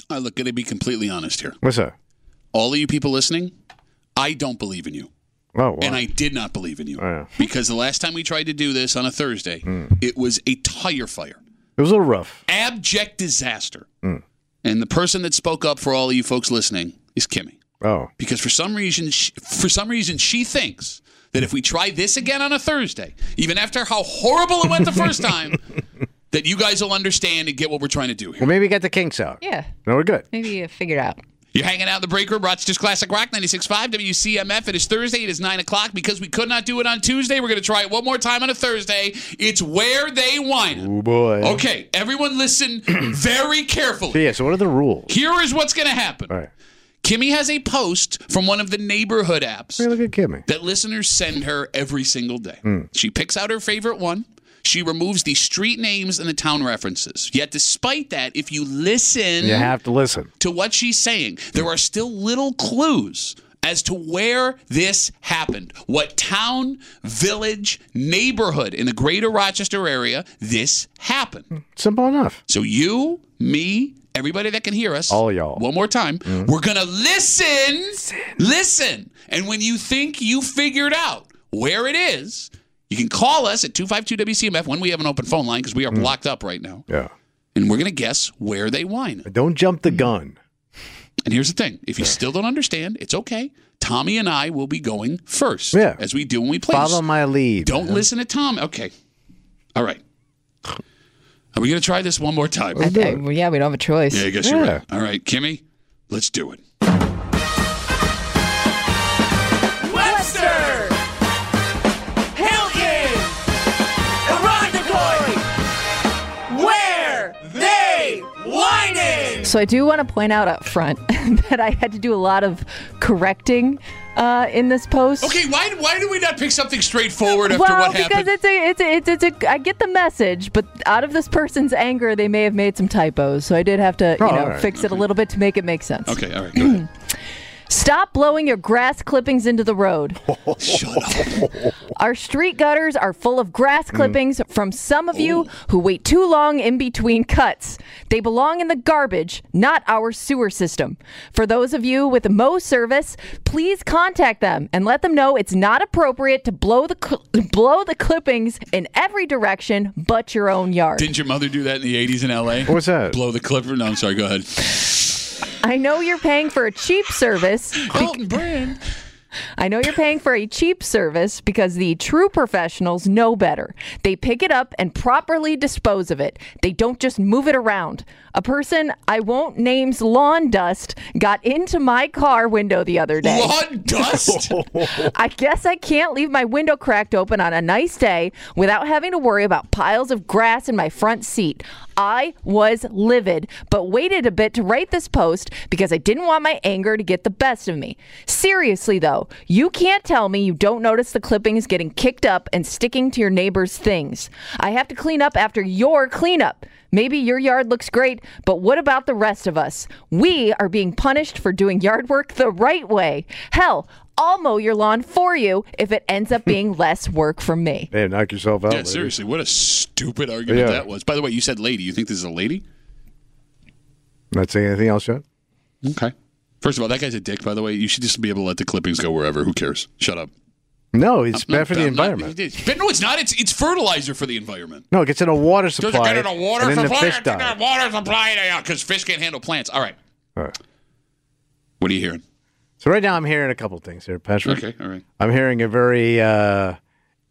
Look, going to be completely honest here. What's that? All of you people listening, I don't believe in you. Oh, wow. And I did not believe in you. Oh, yeah. Because the last time we tried to do this on a Thursday, it was a tire fire. It was a little rough. Abject disaster. And the person that spoke up for all of you folks listening is Kimmy. Oh. Because for some reason she thinks that if we try this again on a Thursday, even after how horrible it went the first time, that you guys will understand and get what we're trying to do here. Well, maybe get the kinks out. Yeah. No, we're good. Maybe you figured out. You're hanging out in the break room, Rochester's Classic Rock 96.5 WCMF. It is Thursday. It is 9 o'clock. Because we could not do it on Tuesday, we're going to try it one more time on a Thursday. It's Where They Whine. Oh, boy. Okay, everyone listen very carefully. So what are the rules? Here is what's going to happen. All right. Kimmy has a post from one of the neighborhood apps Hey, look at Kimmy. that listeners send her every single day. She picks out her favorite one. She removes the street names and the town references. Yet despite that, if you listen You have to listen. to what she's saying, there are still little clues as to where this happened. What town, village, neighborhood in the greater Rochester area this happened. Simple enough. So you, me, everybody that can hear us, All y'all. one more time, we're going to listen. And when you think you figured out where it is, you can call us at 252-WCMF when we have an open phone line because we are blocked up right now. Yeah. And we're going to guess where they whine. Don't jump the gun. And here's the thing. If you still don't understand, it's okay. Tommy and I will be going first, as we do when we play. Follow my lead. Don't listen to Tom. Okay. All right. Are we going to try this one more time? Yeah, we don't have a choice. Yeah, I guess you're right. All right, Kimmy, let's do it. Webster! Hilton! Irondequoit! Where they whining? So I do want to point out up front that I had to do a lot of correcting in this post. Okay, why do we not pick something straightforward after what happened? Because I get the message, but out of this person's anger, they may have made some typos. So I did have to fix it a little bit to make it make sense. Okay, all right, go ahead. Stop blowing your grass clippings into the road. Shut up. Our street gutters are full of grass clippings from some of you who wait too long in between cuts. They belong in the garbage, not our sewer system. For those of you with a Mow service, please contact them and let them know it's not appropriate to blow the clippings in every direction but your own yard. Didn't your mother do that in the 80s in L.A.? What's that? Blow the clipper? No, I'm sorry, go ahead. I know you're paying for a cheap service. Hilton brand. I know you're paying for a cheap service because the true professionals know better. They pick it up and properly dispose of it. They don't just move it around. A person I won't name's lawn dust got into my car window the other day. Lawn dust? I guess I can't leave my window cracked open on a nice day without having to worry about piles of grass in my front seat. I was livid, but waited a bit to write this post because I didn't want my anger to get the best of me. Seriously, though, you can't tell me you don't notice the clippings getting kicked up and sticking to your neighbor's things. I have to clean up after your cleanup. Maybe your yard looks great, but what about the rest of us? We are being punished for doing yard work the right way. Hell, I'll mow your lawn for you if it ends up being less work for me. Hey, knock yourself out. Yeah, lady. seriously, what a stupid argument that was. By the way, you said lady. You think this is a lady? Not saying anything else yet? Okay. First of all, that guy's a dick, by the way. You should just be able to let the clippings go wherever. Who cares? Shut up. No, it's bad for the environment. But no, it's not. It's fertilizer for the environment. No, it gets in a water supply. Does it get in a water and then supply? the fish die. Water supply, because fish can't handle plants. All right. All right. What are you hearing? So right now I'm hearing a couple things here, Patrick. Okay, all right. I'm hearing a very, can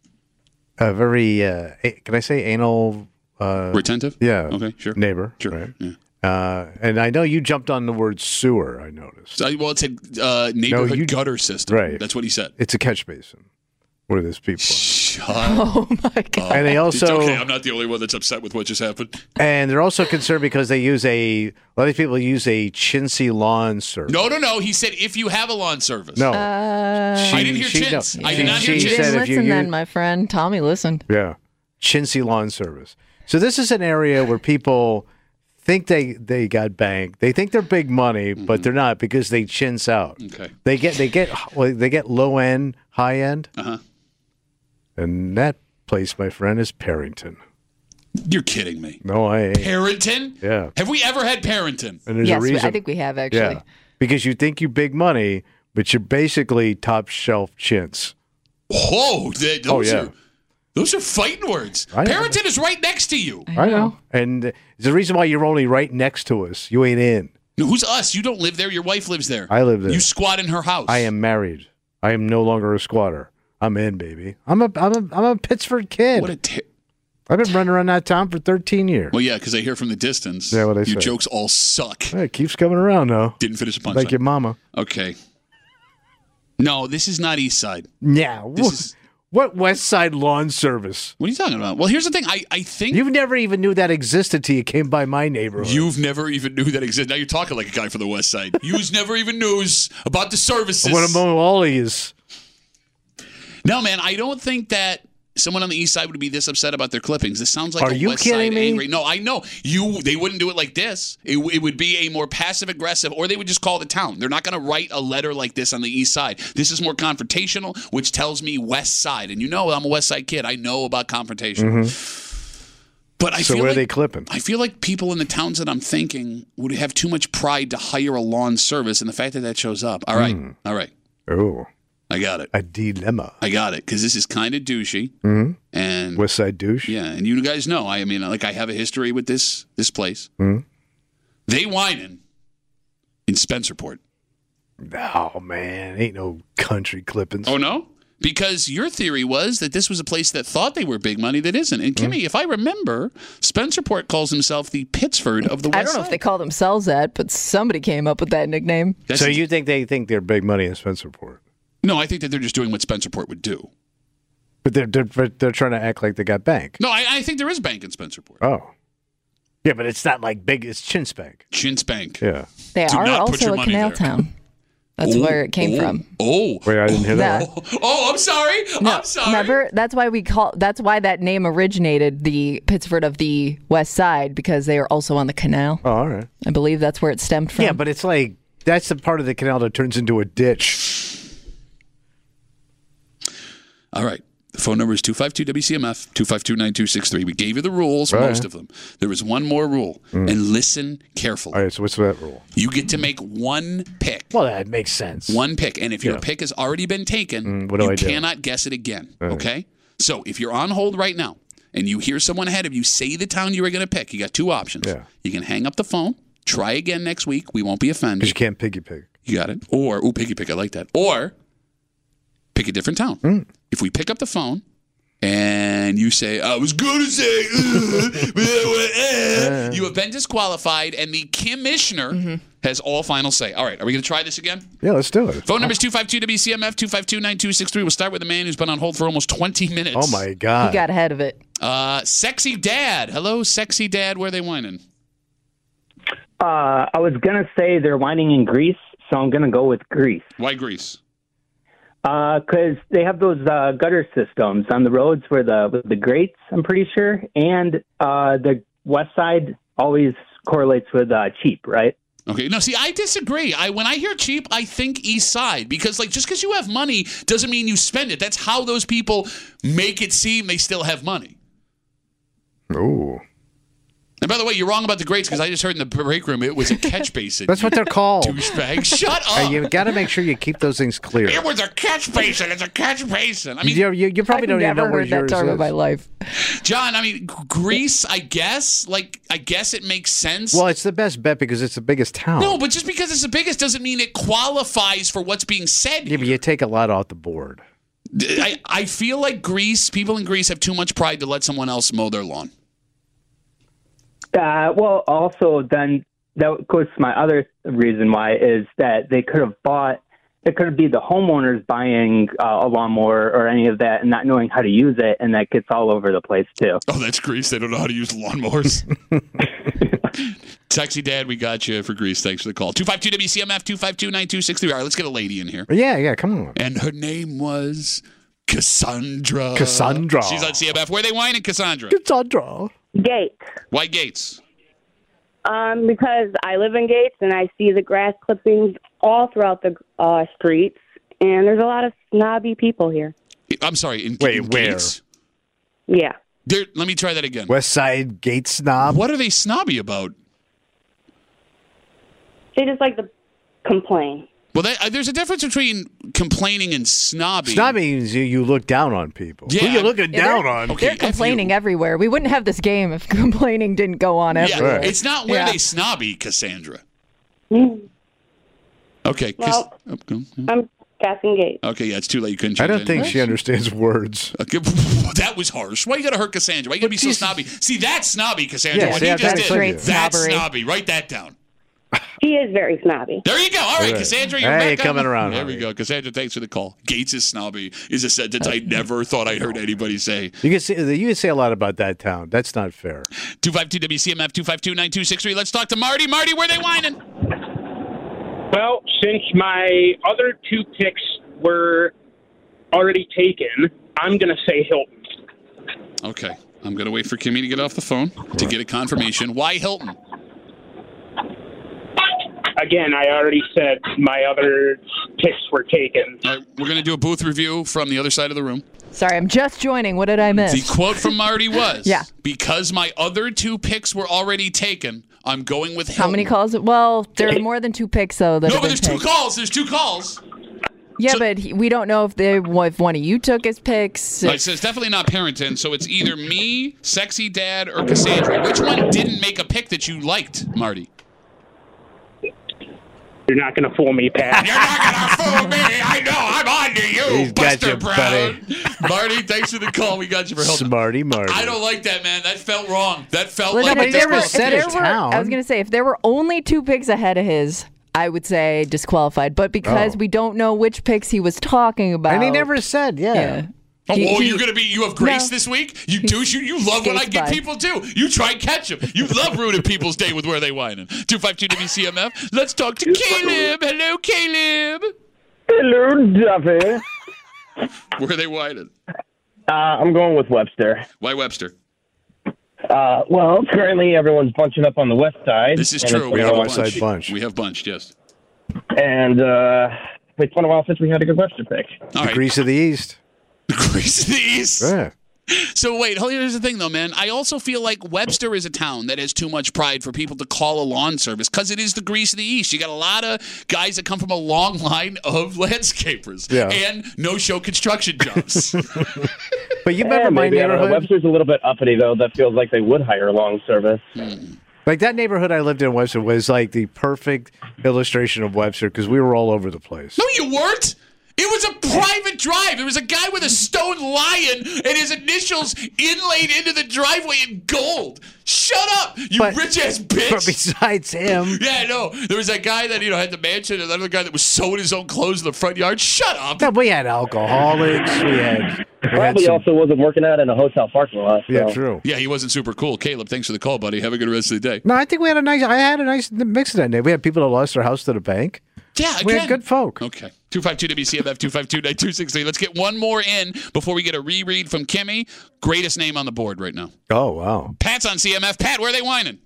I say anal? Retentive? Yeah. Okay, sure. Neighbor. Sure. Right. Yeah. And I know you jumped on the word sewer, I noticed. Well, it said neighborhood gutter system. Right. That's what he said. It's a catch basin. What are these people? Shut Oh, my God. And they also... Okay, I'm not the only one that's upset with what just happened. And they're also concerned because they use a lot of people use a chintzy lawn service. No. He said if you have a lawn service. No. I didn't hear chintz. I did not hear You chintz. didn't said if you listen use- then, my friend. Tommy listened. Yeah. Chintzy lawn service. So this is an area where people think they got banked. They think they're big money, but they're not because they chintz out. Okay. They get low end, high end. Uh-huh. And that place, my friend, is Parrington. You're kidding me. No, I ain't. Parrington? Yeah. Have we ever had Parrington? And there's a Yes, reason. I think we have actually. Yeah. Because you think you big money, but you're basically top shelf chintz. Whoa, yeah. Those are fighting words. I know. Parrington is right next to you. I know. And it's the reason why you're only right next to us. You ain't in. No, who's us? You don't live there. Your wife lives there. I live there. You squat in her house. I am married. I am no longer a squatter. I'm in, baby. I'm a Pittsford kid. What a I've been running around that town for 13 years. Well, yeah, because I hear from the distance. Yeah, what I your say. jokes all suck. Hey, it keeps coming around, though. Didn't finish a punchline. Like your mama. Okay. No, this is not East Side. Yeah. This What West Side Lawn Service? What are you talking about? Well, here's the thing. I think You never even knew that existed till you came by my neighborhood. you've never even knew that existed. Now you're talking like a guy from the West Side. You's never even knows about the services. What about all of yous? No, man, I don't think that someone on the East Side would be this upset about their clippings. This sounds like Are a you West kidding Side me? angry. No, I know. They wouldn't do it like this. It would be a more passive aggressive, or they would just call the town. They're not going to write a letter like this on the East Side. This is more confrontational, which tells me West Side. And you know I'm a West Side kid. I know about confrontation. But I So feel where like, are they clipping? I feel like people in the towns that I'm thinking would have too much pride to hire a lawn service, and the fact that that shows up. All right. Oh, I got it. a dilemma. I got it, because this is kind of douchey. And West Side douche? yeah, and you guys know, I mean, like I have a history with this place. They whining in Spencerport. Oh, man. Ain't no country clippings. Oh, no? Because your theory was that this was a place that thought they were big money that isn't. And Kimmy, if I remember, Spencerport calls himself the Pittsford of the West I don't know if Side. they call themselves that, but somebody came up with that nickname. That's- So you think they think they're big money in Spencerport? No, I think that they're just doing what Spencerport would do. But they're trying to act like they got bank. No, I think there is bank in Spencerport. Oh. Yeah, but it's not like big. It's Chintz Bank. Chintz Bank. Yeah. They Do are not put your also a money canal there. town. That's where it came from. Oh. Wait, I didn't hear that. Yeah. Oh, I'm sorry. I'm sorry. Remember, that's why that name originated, the Pittsford of the West Side, because they are also on the canal. Oh, all right. I believe that's where it stemmed from. Yeah, but it's like that's the part of the canal that turns into a ditch. All right. The phone number is 252-WCMF, 252-9263. We gave you the rules, Right. most of them. There is one more rule, and listen carefully. All right, so what's that rule? You get to make one pick. Well, that makes sense. One pick. And if your Yeah. pick has already been taken, what do you I do? cannot guess it again. Okay? So if you're on hold right now and you hear someone ahead of you say the town you were going to pick, you got two options. Yeah. You can hang up the phone, try again next week. We won't be Because offended. you can't piggy pig. You got it. Or, piggy pick, I like that. Or pick a different town. If we pick up the phone and you say, I was going to say, you have been disqualified, and the commissioner has all final say. All right, are we going to try this again? Yeah, let's do it. Phone number is 252-WCMF, 252-9263. We'll start with the man who's been on hold for almost 20 minutes. Oh, my God. He got ahead of it. Sexy Dad. Hello, Sexy Dad. Where are they whining? I was going to say they're whining in Greece, so I'm going to go with Greece. Why Greece? Because they have those gutter systems on the roads with the grates, I'm pretty sure. And the west side always correlates with cheap, right? Okay, no, see, I disagree. When I hear cheap, I think East Side, because just because you have money doesn't mean you spend it. That's how those people make it seem they still have money. Ooh. And by the way, you're wrong about the grates, because I just heard in the break room it was a catch basin. That's what they're called. Douchebag. Shut up. Hey, you got to make sure you keep those things clear. It was a catch basin. It's a catch basin. I mean, You probably I've don't even never know where heard that yours term is. in my life. John, I mean, Greece, I guess it makes sense. Well, it's the best bet because it's the biggest town. No, but just because it's the biggest doesn't mean it qualifies for what's being said. Yeah, but you take a lot off the board. I feel like people in Greece have too much pride to let someone else mow their lawn. Well, also then that goes to my other reason why is that they could have bought. It could be the homeowners buying a lawnmower or any of that and not knowing how to use it, and that gets all over the place too. Oh, that's Greece. They don't know how to use lawnmowers. Sexy Dad, we got you for Greece. Thanks for the call. 252-WCMF, 252-9263. All right, let's get a lady in here. Yeah, come on. And her name was Cassandra. Cassandra. She's on CMF. Where are they whining, Cassandra? Cassandra. Gates. Why Gates? Because I live in Gates and I see the grass clippings all throughout the streets, and there's a lot of snobby people here. I'm sorry. In Wait, where? Gates? Yeah. Let me try that again. West Side Gate snob. What are they snobby about? They just like to complain. Well, there's a difference between complaining and snobby. Snobby means you look down on people. Yeah. Who you looking down on? Okay, They're complaining everywhere. We wouldn't have this game if complaining didn't go on everywhere. Yeah, it's not where Yeah. they snobby, Cassandra. Mm. Okay. Well, I'm passing gate. Okay, yeah, it's too late. You couldn't change I don't think anything. she understands words. Okay, that was harsh. Why you gotta hurt Cassandra? Why you gotta be so snobby? See, that's snobby, Cassandra. Yeah, what see, he that's just straight did. That's snobbery. snobby. Write that down. He is very snobby. There you go. All right, Right. Cassandra, you're Hey, back coming on. around, There we honey. go. Cassandra, thanks for the call. Gates is snobby is a sentence I never thought I'd heard anybody say. You can say a lot about that town. That's not fair. 252 WCMF 252-9263. Let's talk to Marty. Marty, where they whining? Well, since my other two picks were already taken, I'm going to say Hilton. Okay. I'm going to wait for Kimmy to get off the phone to get a confirmation. Why Hilton? Again, I already said my other picks were taken. All right, we're going to do a booth review from the other side of the room. Sorry, I'm just joining. What did I miss? The quote from Marty was, Yeah. because my other two picks were already taken, I'm going with Hilton. How many calls? Well, there are more than 2 picks, though. That No, have but been there's two picked. calls. There's two calls. Yeah, So- but we don't know if one of you took his picks. It says definitely not Parenton, so it's either me, Sexy Dad, or Cassandra. Which one didn't make a pick that you liked, Marty? You're not going to fool me, Pat. You're not gonna fool me. I know. I'm on to you, He's got Buster you, Brown. Marty, thanks for the call. We got you for Hilton. Smarty Marty. I don't like that, man. That felt wrong. That felt Well, like no, but if they there never were- said if a there were- town. I was going to say, if there were only 2 picks ahead of his, I would say disqualified. But because Oh. we don't know which picks he was talking about. And he never said, Yeah. Oh, He- you have grace No. this week? You douche. You love when I skates get by. people too. You try and catch them. You love ruining people's day with where they whining. 252 WCMF. Let's talk to Caleb. Hello, Caleb. Hello, Duffy. Where they whining? I'm going with Webster. Why Webster? Well, currently everyone's bunching up on the west side. This is and true. it's We been have a a long- West Side bunch. We have bunched, yes. And it's been a while since we had a good Webster pick. All right. Grease of the East. Grease of the East. Yeah. So wait, here's the thing though, man. I also feel like Webster is a town that has too much pride for people to call a lawn service because it is the grease of the East. You got a lot of guys that come from a long line of landscapers Yeah. and no-show construction jobs. But you remember my maybe, I don't know. neighborhood? Webster's a little bit uppity, though. That feels like they would hire long service. Like that neighborhood I lived in, Webster, was like the perfect illustration of Webster because we were all over the place. No, you weren't. It was a private drive. There was a guy with a stone lion and his initials inlaid into the driveway in gold. Shut up, you But- rich-ass bitch. But besides him, Yeah, I know. There was that guy that, had the mansion, and another guy that was sewing his own clothes in the front yard. Shut up. no, we had alcoholics. We had Probably some, also wasn't working out in a hotel parking lot. So. yeah, true. Yeah, he wasn't super cool. Caleb, thanks for the call, buddy. Have a good rest of the day. No, I think I had a nice mix of that neighborhood. We had people that lost their house to the bank. Yeah, We again. had good folk. Okay. 252 WCMF 252-9263. Let's get one more in before we get a reread from Kimmy. Greatest name on the board right now. Oh, wow. Pat's on CMF. Pat, where are they whining?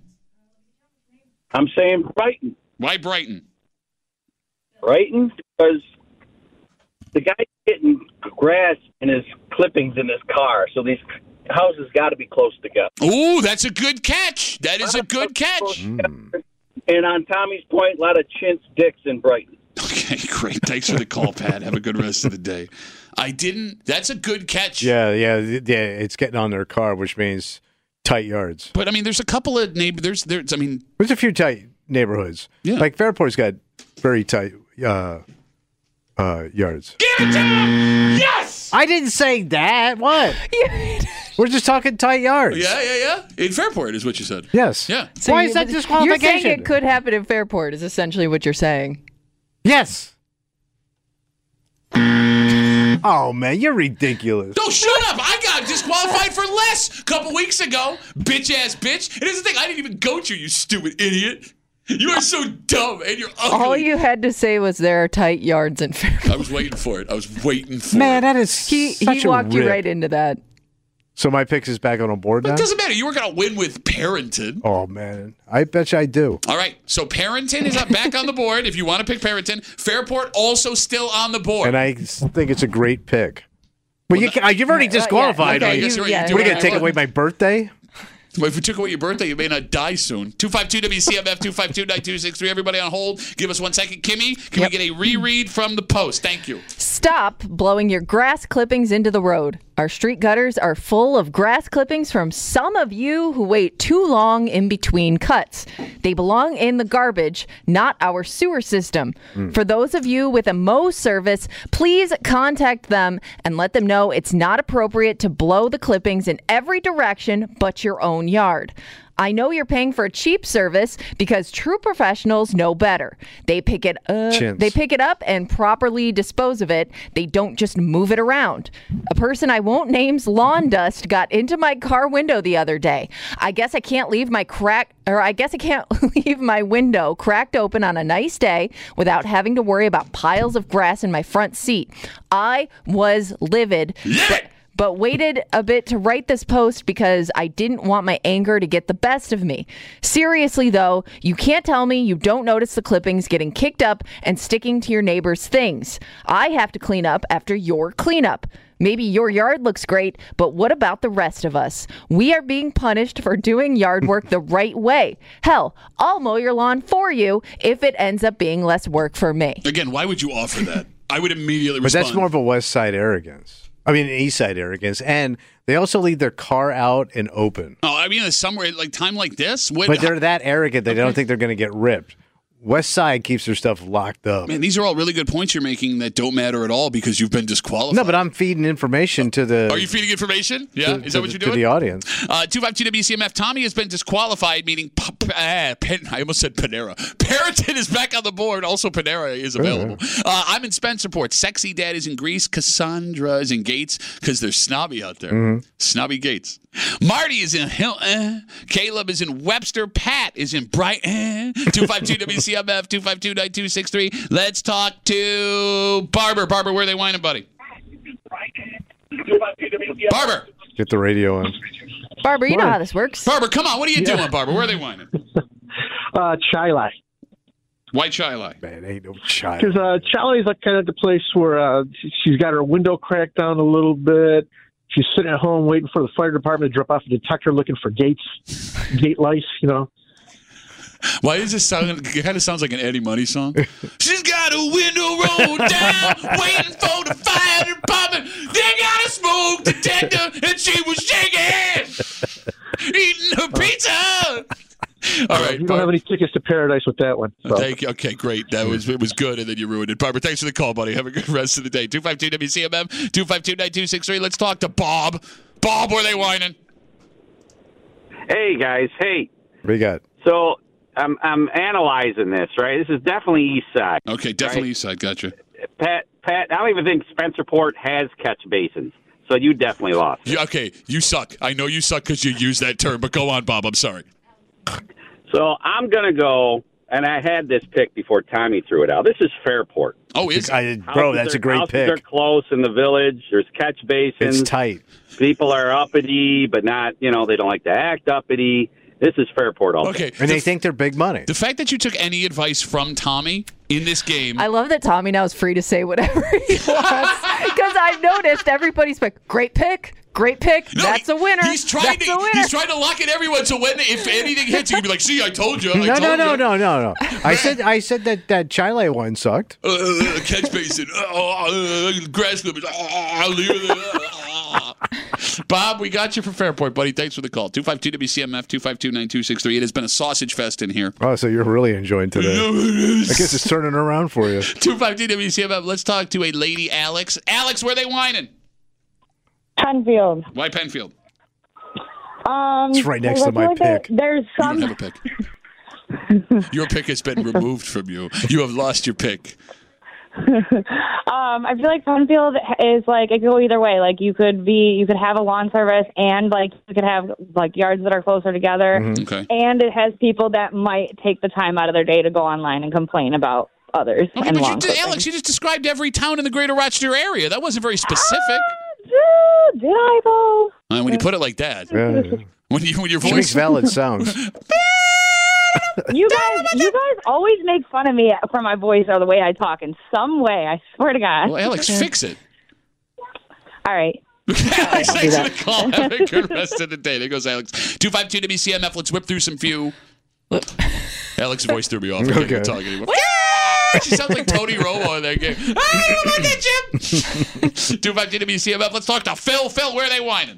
I'm saying Brighton. Why Brighton? Brighton? Because the guy's getting grass in his clippings in his car, so these houses got to be close together. Ooh, that's a good catch. That is a good catch. And on Tommy's point, a lot of chintz dicks in Brighton. Okay, great. Thanks for the call, Pat. Have a good rest of the day. That's a good catch. Yeah. It's getting on their car, which means tight yards. But, there's a couple of neighbors. There's There's a few tight neighborhoods. Yeah. Like Fairport's got very tight yards. Give it to him! Yes! I didn't say that. What? We're just talking tight yards. Yeah. In Fairport is what you said. Yes. Yeah. Why is that You're disqualification? saying it could happen in Fairport is essentially what you're saying. Yes. Oh, man, you're ridiculous. No, shut up. I got disqualified for less a couple weeks ago. Bitch-ass bitch. And here's the thing. I didn't even goat you stupid idiot. You are so dumb, and you're ugly. All you had to say was there are tight yards in Fairport. I was waiting for it. Man, that is He such a walked you rip. right into that. So my picks is back on a board now? It doesn't matter. You were going to win with Parenton. Oh, man. I bet you I do. All right. So Parenton is up back on the board if you want to pick Parenton. Fairport also still on the board. And I think it's a great pick. Well, you've already disqualified okay, me. I guess you're right. yeah. You What are do you going to take away my birthday? Well, if we took away your birthday, you may not die soon. 252-WCMF, 252-9263. Everybody on hold. Give us 1 second. Kimmy, can we get a reread from the Post? Thank you. Stop blowing your grass clippings into the road. Our street gutters are full of grass clippings from some of you who wait too long in between cuts. They belong in the garbage, not our sewer system. For those of you with a mow service, please contact them and let them know it's not appropriate to blow the clippings in every direction but your own yard. I know you're paying for a cheap service because true professionals know better. They pick it up and properly dispose of it. They don't just move it around. A person I won't name's lawn dust got into my car window the other day. I guess I can't leave my window cracked open on a nice day without having to worry about piles of grass in my front seat. I was livid. But waited a bit to write this post because I didn't want my anger to get the best of me. Seriously, though, you can't tell me you don't notice the clippings getting kicked up and sticking to your neighbor's things. I have to clean up after your cleanup. Maybe your yard looks great, but what about the rest of us? We are being punished for doing yard work the right way. Hell, I'll mow your lawn for you if it ends up being less work for me. Again, why would you offer that? I would immediately But respond. that's more of a West Side arrogance. I mean, East Side arrogance. And they also leave their car out and open. Oh, I mean, somewhere like time like this. But they're that arrogant they don't think they're going to get ripped. West Side keeps their stuff locked up. Man, these are all really good points you're making that don't matter at all because you've been disqualified. No, but I'm feeding information to the... Are you feeding information? Yeah? Is that what you're doing? To the audience. 252-WCMF. Tommy has been disqualified, meaning... I almost said Panera. Parrotin is back on the board. Also, Panera is available. I'm in Spencerport. Sexy Dad is in Greece. Cassandra is in Gates because they're snobby out there. Snobby Gates. Marty is in Hilton. Caleb is in Webster. Pat is in Brighton. 252-WCMF, 252-9263. Let's talk to Barber. Barber, where are they whining, buddy? Barber. Get the radio on. Barber, you know how this works. Barber, come on. What are you doing, Barber? Where are they whining? Chile. Why Chile? Man, ain't no Chile. Because Chile is like kind of the place where she's got her window cracked down a little bit. She's sitting at home waiting for the fire department to drop off a detector looking for gate lice, you know. Why does this sound? It kind of sounds like an Eddie Money song. She's got a window rolled down, waiting for the fire department. They got a smoke detector, and she was shaking, eating her pizza. All right, you don't have any tickets to paradise with that one. So. Thank you. Okay, great. It was good, and then you ruined it. Barbara, thanks for the call, buddy. Have a good rest of the day. 252-WCMM, 252-9263. Let's talk to Bob. Bob, where are they whining? Hey, guys. Hey. What do you got? So I'm analyzing this, right? This is definitely East Side. Okay, definitely right? East Side. Gotcha. Pat, I don't even think Spencerport has catch basins. So you definitely lost. Okay, you suck. I know you suck because you use that term, but go on, Bob. I'm sorry. So I'm going to go, and I had this pick before Tommy threw it out. This is Fairport. Oh, is it? Bro, that's a great pick. Houses are close in the village. There's catch basins. It's tight. People are uppity, but not, they don't like to act uppity. This is Fairport all day. Okay. And they think they're big money. The fact that you took any advice from Tommy in this game. I love that Tommy now is free to say whatever he wants because I've noticed everybody's like, great pick. Great pick. No, That's a winner. He's trying to lock in everyone. So if anything hits, you can be like, "See, I told you." No. I said that Chile one sucked. Catch basin, grass clippers. Bob, we got you for Fairport, buddy. Thanks for the call. 252-WCMF, 252-9263. It has been a sausage fest in here. Oh, so you're really enjoying today. I guess it's turning around for you. 252-WCMF. Let's talk to a lady, Alex. Alex, where are they whining? Penfield. Why Penfield? It's right next to my pick. There's some. You don't have a pick. Your pick has been removed from you. You have lost your pick. I feel like Penfield is like it could go either way. Like you could have a lawn service and like you could have like yards that are closer together. Mm-hmm. Okay. And it has people that might take the time out of their day to go online and complain about others. Okay, and but Alex, you just described every town in the greater Rochester area. That wasn't very specific. Did I though? When you put it like that, when your voice She makes valid sounds. You guys always make fun of me for my voice or the way I talk in some way. I swear to God. Well, Alex, fix it. All right. Alex, thanks for the call. Have a good rest of the day. There goes Alex. 252-WCMF. Let's whip through some few. Alex's voice threw me off. I can't even talk anymore. She sounds like Tony Romo in that game. Hey, look at Jim. 252-WCMF. Let's talk to Phil. Phil, where are they whining?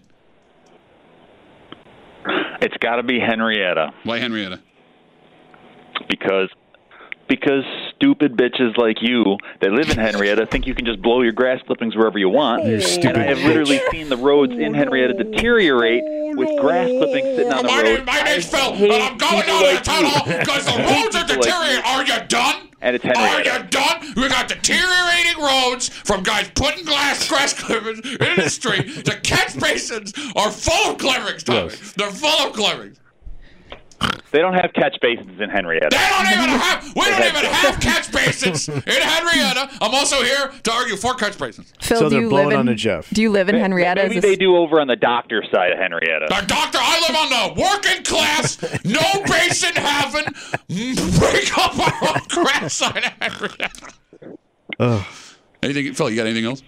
It's got to be Henrietta. Why Henrietta? Because stupid bitches like you that live in Henrietta think you can just blow your grass clippings wherever you want. And I have literally seen the roads in Henrietta deteriorate with grass clippings sitting on the road. My name's Phil, and I'm going down to the town hall because the roads are deteriorating. Are you done? And it's Henrietta. Are you done? We got deteriorating roads from guys putting grass clippings in the street. The catch basins are full of clippings, Tommy. They're full of clippings. They don't have catch basins in Henrietta. We don't even have catch basins in Henrietta. I'm also here to argue for catch basins. Phil, So do they're you blowing live on in the Jeff. Do you live in Henrietta? Maybe they do over on the doctor side of Henrietta. The doctor, I live on the working class, no basin having, break up our own grass side of Henrietta. Anything, Phil? You got anything else?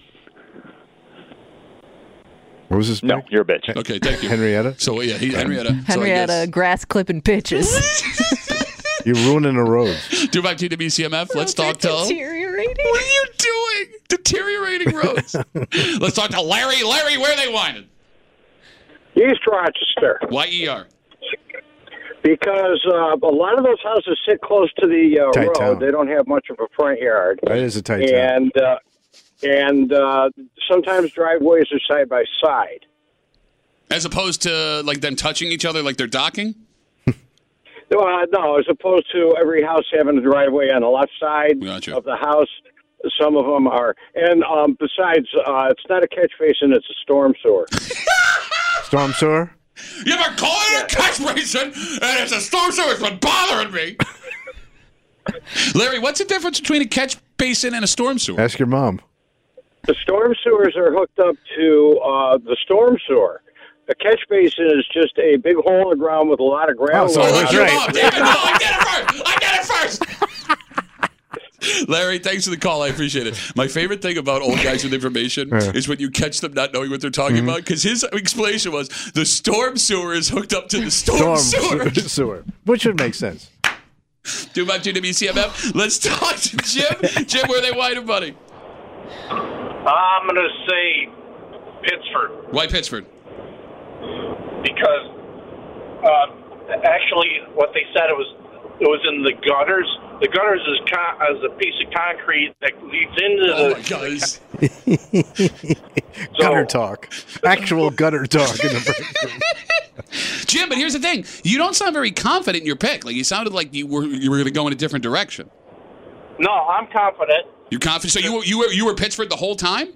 What was his No, you're a bitch. Okay, thank you. Henrietta? So, yeah, Henrietta. Henrietta grass clipping pitches. You're ruining the roads. 252-WCMF. Let's talk to... Deteriorating. What are you doing? Deteriorating roads. Let's talk to Larry. Larry, where are they whining? East Rochester. Why ER? Because a lot of those houses sit close to the Tight road. town. They don't have much of a front yard. That is a tight town. And sometimes driveways are side by side. As opposed to, like, them touching each other like they're docking? No, as opposed to every house having a driveway on the left side of the house. Some of them are. And besides, it's not a catch basin, it's a storm sewer. Storm sewer? You've been calling it a catch basin, and it's a storm sewer. It's been bothering me. Larry, what's the difference between a catch basin and a storm sewer? Ask your mom. The storm sewers are hooked up to the storm sewer. A catch basin is just a big hole in the ground with a lot of gravel. so I was right. Oh, damn it, no, I did it first. Larry, thanks for the call. I appreciate it. My favorite thing about old guys with information is when you catch them not knowing what they're talking about, because his explanation was the storm sewer is hooked up to the storm sewer. Which would make sense. 252-WCMF. Let's talk to Jim. Jim, where are they whining, buddy? I'm going to say Pittsford. Why Pittsford? Because actually what they said it was in the gutters. The gutters is a piece of concrete that leads into Gutter talk. Actual gutter talk in the break room. Jim, but here's the thing. You don't sound very confident in your pick. Like, you sounded like you were going to go in a different direction. No, I'm confident. You're confident? So you were Pittsford the whole time?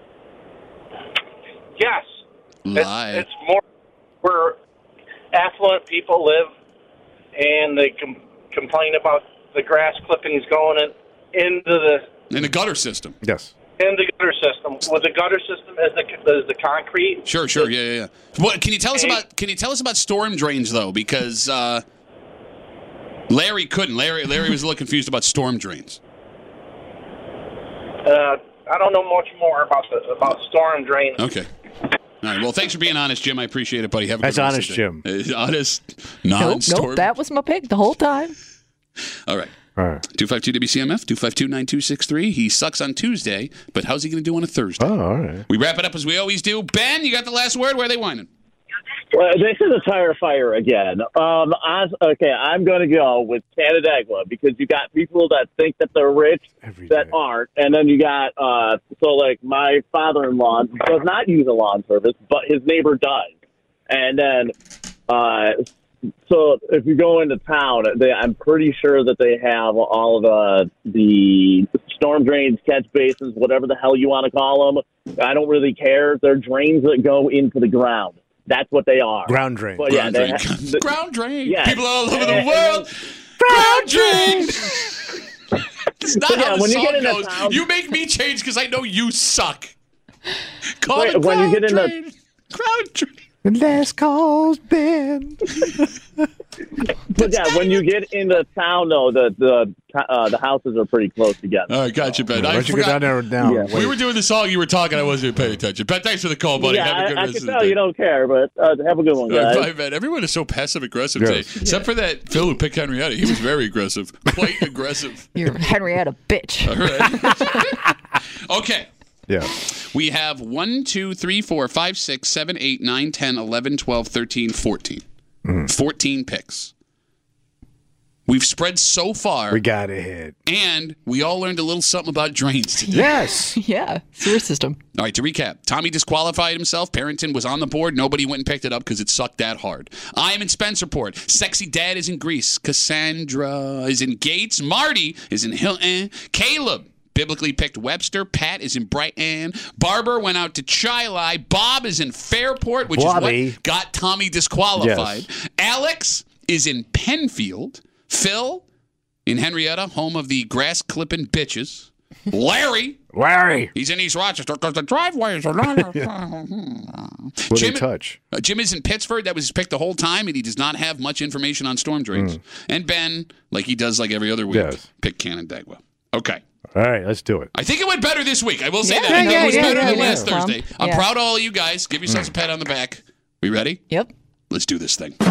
Yes. Lie. It's more where affluent people live, and they complain about the grass clippings going in the gutter system. Yes. In the gutter system. With the gutter system is the concrete. Sure. Yeah. What can you tell us about? Can you tell us about storm drains though? Because Larry couldn't. Larry was a little confused about storm drains. I don't know much more about storm drains. Okay. All right. Well, thanks for being honest, Jim. I appreciate it, buddy. Have a good That's rest honest, of the day. Jim. Honest, non-storm. Nope, that was my pick the whole time. All right. 252-WCMF, 252-9263. He sucks on Tuesday, but how's he going to do on a Thursday? Oh, all right. We wrap it up as we always do. Ben, you got the last word? Where are they whining? Well, this is a tire fire again. I'm going to go with Canandaigua because you got people that think that they're rich that aren't, and then you got my father-in-law does not use a lawn service, but his neighbor does, and then so if you go into town, I'm pretty sure that they have all of the storm drains, catch basins, whatever the hell you want to call them. I don't really care. They're drains that go into the ground. That's what they are. Ground drain. But Ground drain. Ground drain. Yes. People all over the world. Ground drain. It's not how the song goes. You make me change because I know you suck. Call it ground drain. Ground drain. The last call's Ben. But yeah, when you get into town, though, the houses are pretty close together. All right, gotcha, Ben. Why don't you go down there down? Yeah. We were doing the song. You were talking. I wasn't paying attention. Ben, thanks for the call, buddy. Yeah, Have a good I rest can of the tell day. you don't care, but have a good one, guys. Bye, Ben. Everyone is so passive aggressive Yes. today, except for that Phil who picked Henrietta. He was very aggressive, quite aggressive. You're Henrietta bitch. All right. Okay. Yeah. We have 1, 2, 3, 4, 5, 6, 7, 8, 9, 10, 11, 12, 13, 14. 14 picks. We've spread so far. We got a hit. And we all learned a little something about drains today. Yes. Yeah. Sewer system. All right, to recap, Tommy disqualified himself. Parrington was on the board. Nobody went and picked it up because it sucked that hard. I am in Spencerport. Sexy Dad is in Greece. Cassandra is in Gates. Marty is in Hilton. Caleb biblically picked Webster. Pat is in Brighton. Barber went out to Chili. Bob is in Fairport, which is what got Tommy disqualified. Yes. Alex is in Penfield. Phil in Henrietta, home of the grass clipping bitches. Larry, he's in East Rochester because the driveways are not. Jim, touch. Jim is in Pittsford. That was his pick the whole time, and he does not have much information on storm drains. And Ben, like he does like every other week, picked Canandaigua. Okay. All right, let's do it. I think it went better this week. I will say that. Yeah, It was better than yeah. last Thursday. I'm Yeah. proud of all you guys. Give yourselves a pat on the back. We ready? Yep. Let's do this thing.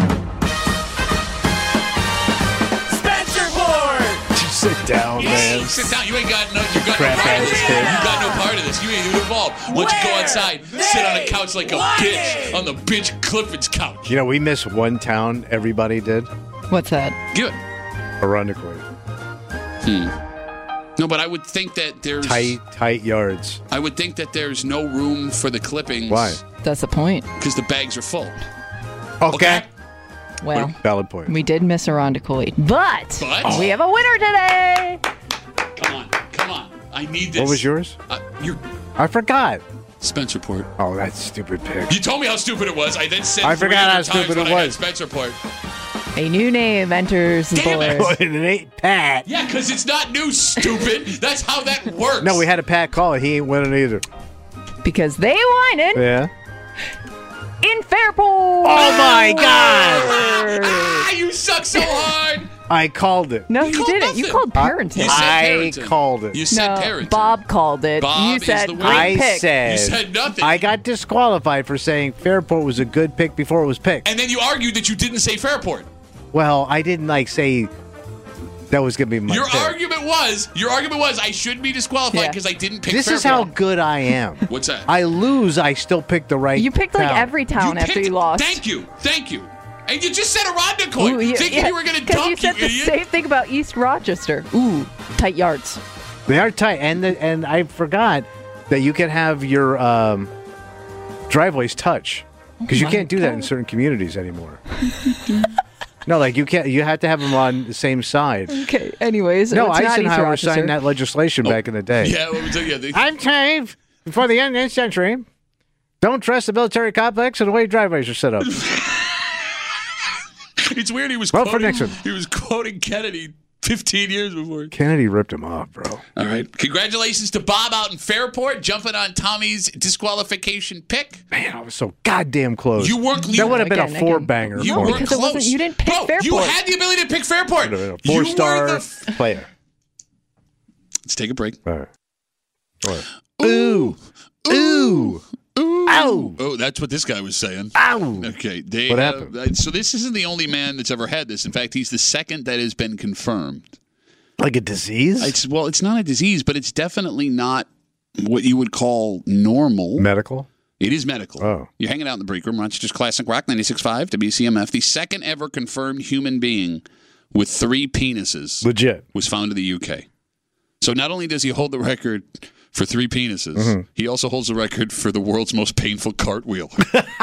Sit down, man. Sit down. You ain't got no. You got Crap no part of ass this. kid. You got no part of this. You ain't even involved. Why don't you go outside, sit on a couch like a bitch on the bitch Clifford's couch? You know, we missed one town everybody did. What's that? Good. Arundecoid. No, but I would think that there's Tight yards. I would think that there's no room for the clippings. Why? That's the point. Because the bags are full. Okay. Well, Valid point. we did miss Arundecoid, but But? we have a winner today. Come on. I need this. What was yours? Your I forgot. Spencerport. Oh, that stupid pick. You told me how stupid it was. I then said I forgot how 300 times stupid when it I was. got Spencerport. A new name enters the board. it ain't Pat. Yeah, because it's not new, stupid. That's how that works. No, we had a Pat call. He ain't winning either. Because they whining Yeah. in Fairport. Oh my God! You suck so hard. I called it. No, you didn't. You called Parrington. I called it. You said no, Parrington. Bob called it. Bob you is said the great winner. I pick. said. You said nothing. I got disqualified for saying Fairport was a good pick before it was picked. And then you argued that you didn't say Fairport. Well, I didn't say that was going to be my Your pick. argument was I shouldn't be disqualified because I didn't pick This Fairport. is how good I am. What's that? I lose, I still pick the right You picked like town. every town after picked- you lost. Thank you. And you just said Arundecoid, thinking you were going to Because you dunk, said you the idiot. same thing about East Rochester. Ooh, tight yards. They are tight, and I forgot that you can have your driveways touch because you can't do that in certain communities anymore. No, like you can't. You have to have them on the same side. Okay. Anyways, No, it's not East Eisenhower Rochester. signed that legislation back in the day. Yeah, what was it? I'm Dave. Before the end of the century, don't trust the military complex or the way driveways are set up. It's weird. He was Vote for quoting, Nixon. He was quoting Kennedy 15 years before. Kennedy ripped him off, bro. All right. Congratulations to Bob out in Fairport, jumping on Tommy's disqualification pick. Man, I was so goddamn close. You weren't. That would have been a four-banger. You for me. weren't close. You didn't pick Bro, Fairport. you had the ability to pick Fairport. Would have been a You were four-star the player. Let's take a break. All right. Ooh. Ooh. Ow. Oh, that's what this guy was saying. Ow. Okay. What happened? So this isn't the only man that's ever had this. In fact, he's the second that has been confirmed. Like a disease? It's not a disease, but it's definitely not what you would call normal. Medical? It is medical. Oh. You're hanging out in the break room. Rochester's Classic Rock 96.5 WCMF. The second ever confirmed human being with 3 penises. Legit. Was found in the UK. So not only does he hold the record for 3 penises, he also holds the record for the world's most painful cartwheel.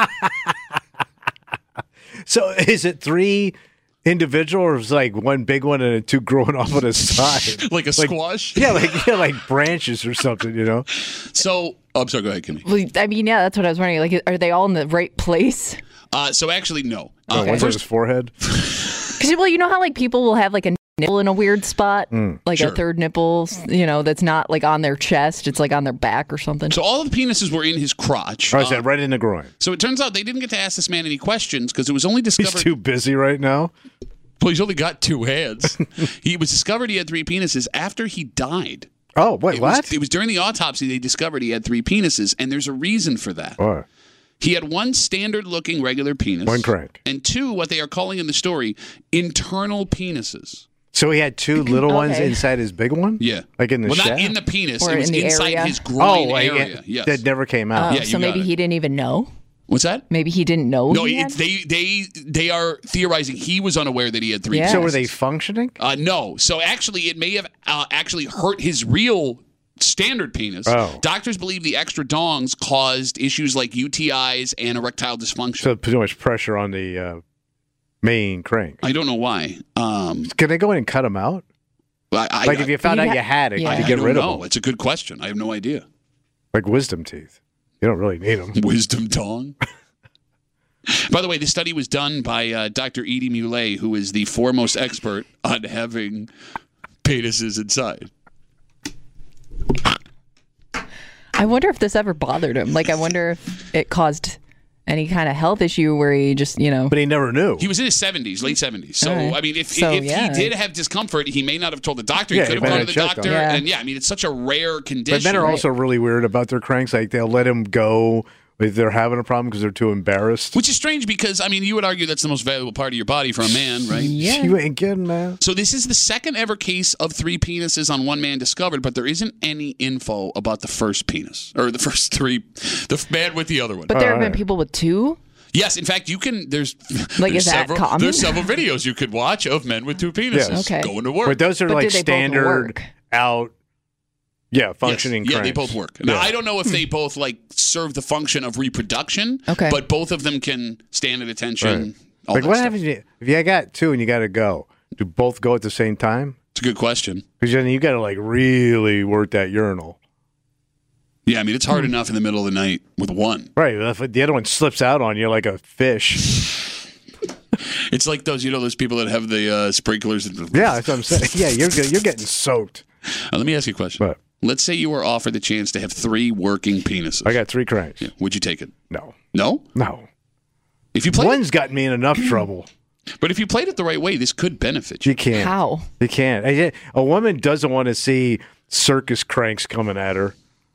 So is it 3 individual or is it like one big one and 2 growing off on the side? Like a squash? Yeah, like branches or something, you know? So, I'm sorry, go ahead, Kimmy. Well, I mean, yeah, that's what I was wondering. Like, are they all in the right place? So actually, no. One's on his forehead? Because, well, you know how like people will have like a nipple in a weird spot, like Sure. a third nipple, that's not like on their chest. It's like on their back or something. So all of the penises were in his crotch. Oh, is that right in the groin? So it turns out they didn't get to ask this man any questions because it was only discovered. He's too busy right now. Well, he's only got 2 hands. He was discovered he had 3 penises after he died. Oh, wait, what? It was during the autopsy they discovered he had 3 penises, and there's a reason for that. What? He had 1 standard-looking regular penis. 1 crank. And 2, what they are calling in the story, internal penises. So he had 2 little ones inside his big one? Yeah. Like in the shaft? Not in the penis. Or it was in the inside area? his groin like area. Yes. That never came out. Yeah, So you got maybe it. he didn't even know. What's that? Maybe he didn't know. No, he had? they are theorizing he was unaware that he had 3 Yeah. So penises. were they functioning? No. So actually, it may have actually hurt his real standard penis. Oh. Doctors believe the extra dongs caused issues like UTIs and erectile dysfunction. So too much pressure on the main crank. I don't know why. Can they go in and cut them out? Like if you found out you had it, could you get rid of them? It's a good question. I have no idea. Like wisdom teeth. You don't really need them. Wisdom dong. By the way, this study was done by Dr. Edie Muley, who is the foremost expert on having penises inside. I wonder if this ever bothered him. Like, I wonder if it caused any kind of health issue where he just, But he never knew. He was in his 70s, late 70s. So, All right. I mean, if So, he yeah. did have discomfort, he may not have told the doctor. Yeah, He could he have gone might to the have checked doctor. on it. And I mean, it's such a rare condition. But men are also really weird about their cranks. Like they'll let them go if they're having a problem because they're too embarrassed. Which is strange because, I mean, you would argue that's the most valuable part of your body for a man, right? You ain't kidding, man. So this is the second ever case of 3 penises on one man discovered, but there isn't any info about the first penis or the first 3, the man with the other one. But there have been people with 2. Yes, in fact, you can. There's Like, there's is that several, common? There's several videos you could watch of men with 2 penises Yes. Okay. going to work. But those are But like do they both standard work? out. Yeah, functioning Yes. Yeah, cranks. they both work. Now, Yeah. I don't know if they both like serve the function of reproduction. Okay. But both of them can stand at attention. Right. All Like that what stuff. happens if you got 2 and you got to go? Do both go at the same time? It's a good question. Because then you got to like really work that urinal. Yeah, I mean, it's hard enough in the middle of the night with one. Right. If the other one slips out on you like a fish. It's like those, those people that have the sprinklers. Yeah, that's what I'm saying. Yeah, you're getting soaked. Let me ask you a question. What? Let's say you were offered the chance to have 3 working penises. I got 3 cranks. Yeah. Would you take it? No. No? No. If you played One's gotten me in enough trouble. But if you played it the right way, this could benefit you. You can't. How? You can't. A woman doesn't want to see circus cranks coming at her.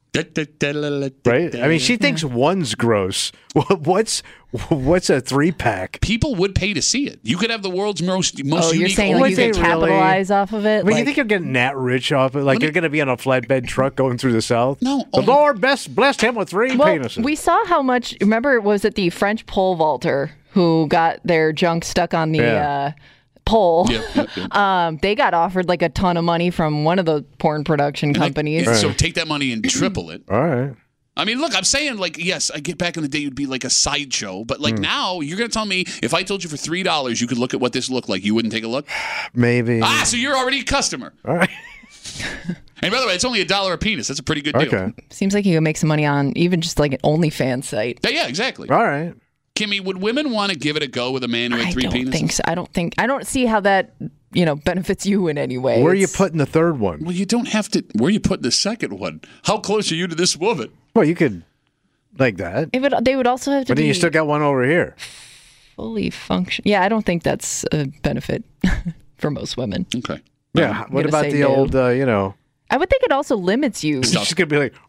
Right? I mean, she thinks one's gross. What's a 3-pack? People would pay to see it. You could have the world's most Oh, you're unique. saying like you Would can they really? capitalize off of it? I mean, you Like- think you're getting that rich off it? Like you're going to be on a flatbed truck going through the South? No. The Lord blessed him with 3 Well, penises. we saw how much. Remember, was it the French pole vaulter who got their junk stuck on the Yeah. pole? Yep. They got offered like a ton of money from one of the porn production companies. So take that money and triple it. All right. I mean, look, I'm saying, like, yes, I get back in the day, it would be like a sideshow. But, like, now, you're going to tell me if I told you for $3 you could look at what this looked like, you wouldn't take a look? Maybe. So you're already a customer. All right. And by the way, it's only $1 a penis. That's a pretty good deal. Okay. Seems like you can make some money on even just like an OnlyFans site. Yeah, exactly. All right. Kimmy, would women want to give it a go with a man who had 3 I don't penises? think so. I don't see how that benefits you in any way. Where are you putting the 3rd one? Well, you don't have to. Where are you putting the 2nd one? How close are you to this woman? Well, you could like that. They would also have to But then be you still got one over here. fully function. Yeah, I don't think that's a benefit for most women. Okay. Yeah. What gonna about say the no. old, I would think it also limits you. She's going to be like,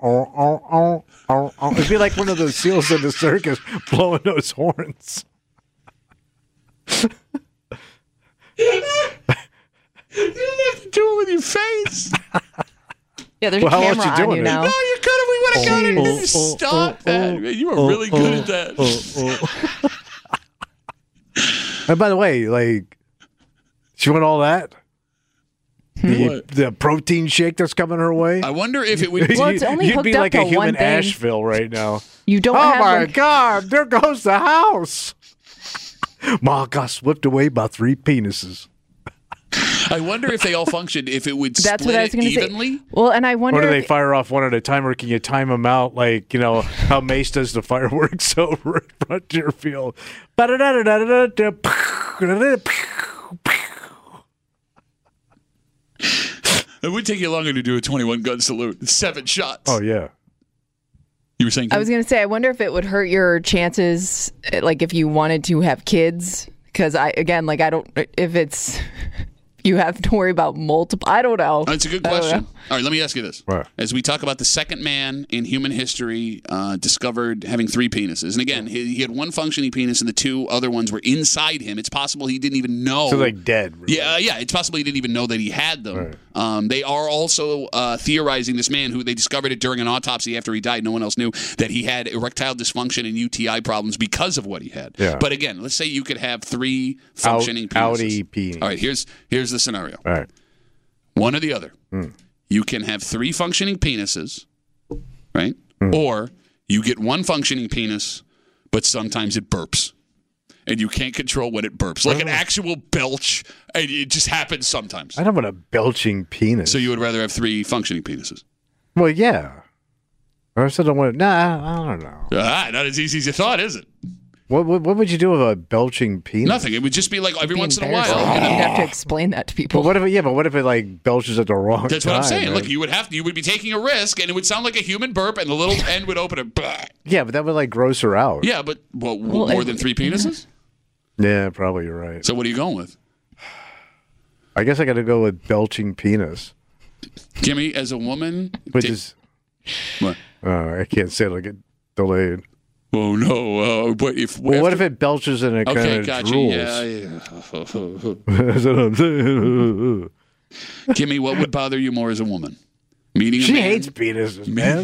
It'd be like one of those seals in the circus blowing those horns. You didn't have to do it with your face. Yeah, there's Well, a how else camera you on doing you it? now. No, you could have. We would have got it. Stop that. Man, you were really good at that. And by the way, like, she want all that? The protein shake that's coming her way? I wonder if it would. Well, it's only You'd hooked be up like to a human one thing. Asheville right now. You don't Oh have my like, God, there goes the house. Ma got swept away by 3 penises. I wonder if they all functioned, if it would That's split what I was it going to say. evenly. Well, and I wonder Or do they if, fire off one at a time, or can you time them out like, how Mace does the fireworks over at Frontier Field? It would take you longer to do a 21 gun salute. It's 7 shots. Oh, yeah. You were saying? I was going to say, I wonder if it would hurt your chances, like if you wanted to have kids. Because if it's, you have to worry about multiple, I don't know. That's a good question. All right, let me ask you this. Right. As we talk about the second man in human history discovered having 3 penises. And again, he had 1 functioning penis and the 2 other ones were inside him. It's possible he didn't even know. So like dead. Really. Yeah, it's possible he didn't even know that he had them. Right. They are also theorizing this man who they discovered it during an autopsy after he died. No one else knew that he had erectile dysfunction and UTI problems because of what he had. Yeah. But again, let's say you could have 3 functioning penises. Outie penis. All right, here's the scenario. All right. One or the other. You can have 3 functioning penises, right? Or you get 1 functioning penis, but sometimes it burps. And you can't control when it burps. Like an actual belch, and it just happens sometimes. I don't want a belching penis. So you would rather have 3 functioning penises? Well, yeah. I also don't want to. Nah, I don't know. Not as easy as you thought, is it? What would you do with a belching penis? Nothing. It would just be like every once in a while. You'd have to explain that to people. But what if it like belches at the wrong time? That's what I'm saying. Right? Look, you would be taking a risk, and it would sound like a human burp, and the little end would open and blah. Yeah, but that would like gross her out. Yeah, but more than 3 penises? Yeah, probably you're right. So what are you going with? I guess I got to go with belching penis. Jimmy, as a woman, which is what? I can't say it, I get delayed. Oh no! But what if it belches and it kind of drools? That's what I'm saying. Kimmy, what would bother you more as a woman? Meeting a she man? hates penises, man.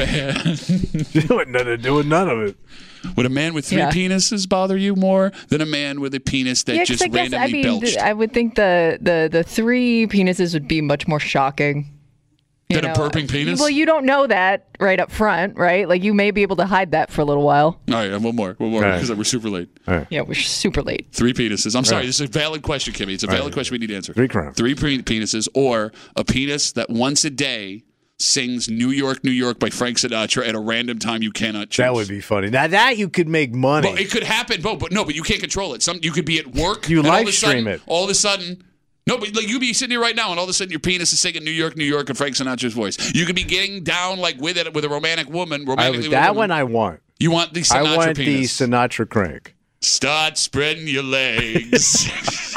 She had nothing to do with none of it. Would a man with 3 penises bother you more than a man with a penis that just randomly belched? I would think the 3 penises would be much more shocking. Than a burping penis? Well, you don't know that right up front, right? Like, you may be able to hide that for a little while. All right, one more, because we're super late. Right. Yeah, we're super late. 3 penises. I'm sorry, this is a valid question, Kimmy. It's a valid question we need to answer. 3 crowns. 3 penises, or a penis that once a day sings New York, New York by Frank Sinatra at a random time you cannot choose. That would be funny. Now that you could make money. Well, it could happen, but you can't control it. You could be at work. You live stream it. All of a sudden... No, but like you'd be sitting here right now, and all of a sudden your penis is singing New York, New York in Frank Sinatra's voice. You could be getting down like with a romantic woman. One I want. You want the Sinatra I want penis. the Sinatra crank. Start spreading your legs.